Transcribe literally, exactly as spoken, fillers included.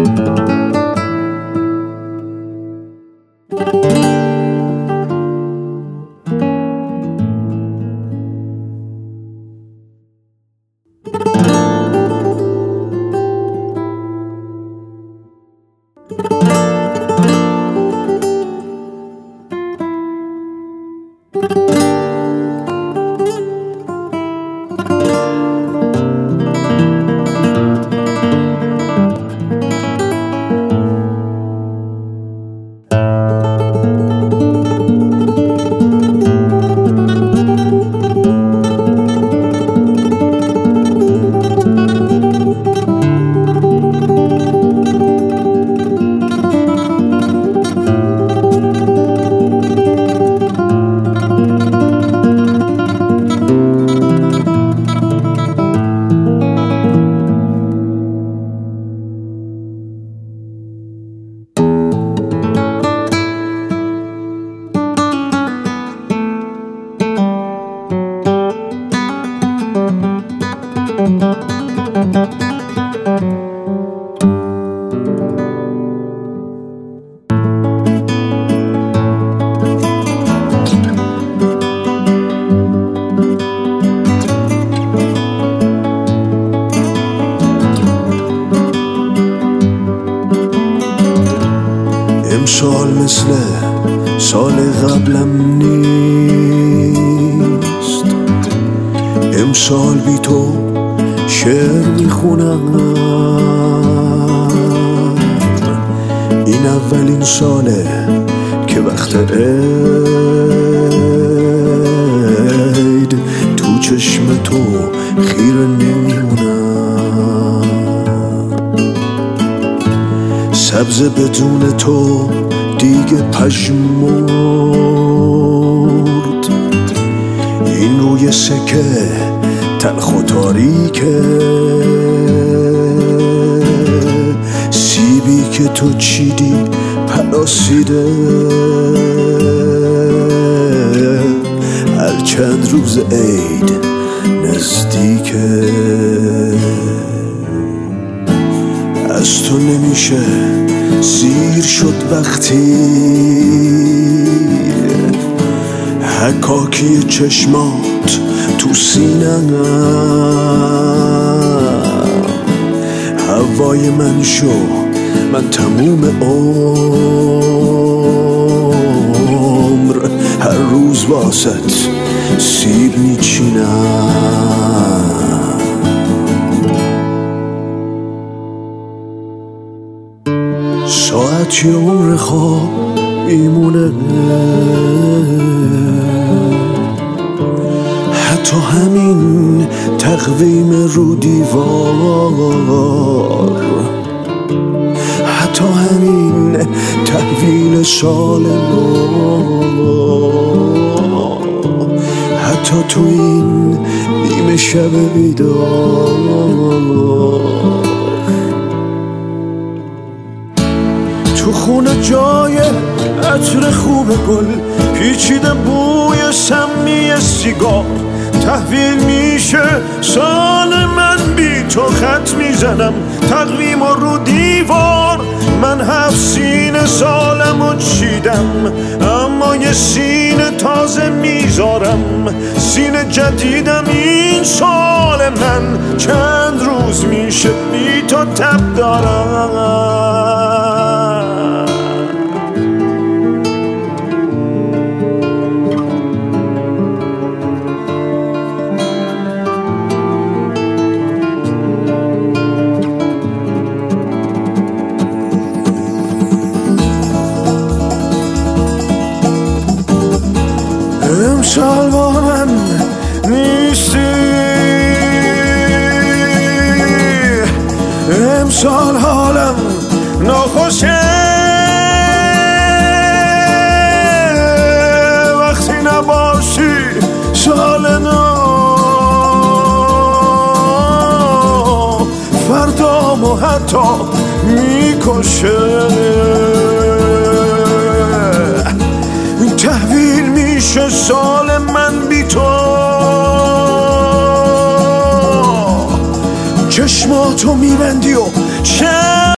امسال مثل سال قبلم نیست، امسال بی تو شعر میخونم. این اولین ساله که وقت عید تو چشم تو خیره نمیمونم. سبز بدون تو دیگه پژمرد، این روی سکه تلخ و تاریکه. سیبی که تو چیدی پلاسیده، هر چند روز عید نزدیکه. از تو نمیشه سیر شد وقتی حکاکی چشمات تو سینه‌ام. هوای من شو، من تموم عمر هر روز واسط سیب میچینم. ساعتی عمر خواب میمونه، حتی همین تقویم رو دیوار، حتی همین تحویل سال نو، حتی تو این نیمه شب بیدار. تو خونه جای عطر خوب گل پیچیده، بوی سمی سیگار. تحویل میشه سال من بی تو، خط میزنم تقویم و رو دیوار. من هفت سینه سالمو چیدم، اما یه سینه تازه میذارم. سینه جدیدم این سال من، چند روز میشه بی تو تب دارم. امسال با من نیستی، امسال حالم ناخوشه. وقتی نباشی سال نو، فردامو حتی میکشه. تحویل میشه سال من بی تو، چشماتو میبندی و